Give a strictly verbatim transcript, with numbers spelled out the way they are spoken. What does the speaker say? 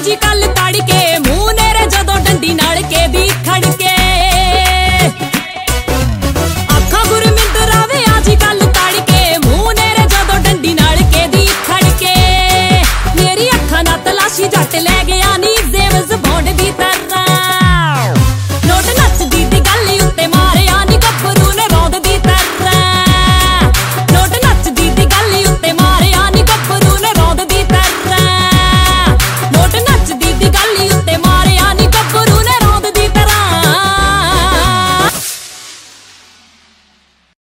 ਅੱਜ ਕੱਲ ਤੜਕੇ ਮੂੰਹ ਨੇਰੇ ਜਦੋਂ ਡੰਡੀ ਨਾਲ ਕੇ ਦੀ ਖੜਕੇ ਅੱਖਾਂ ਗੁਰਮਿੰਦਰਾ ਵੇ ਅੱਜ ਕੱਲ ਤੜਕੇ ਮੂੰਹ ਨੇਰੇ ਜਦੋਂ ਡੰਡੀ ਨਾਲ ਕੇ ਦੀ ਖੜਕੇ ਮੇਰੀ ਅੱਖਾਂ ਨਾਲ ਤਲਾਸ਼ੀ ਜੱਟ ਲੈ ਗਿਆ ਨੀ ਜ਼ੇਵਜ਼ ਬੌਂਡ ਦੀ ਤਰ੍ਹਾਂ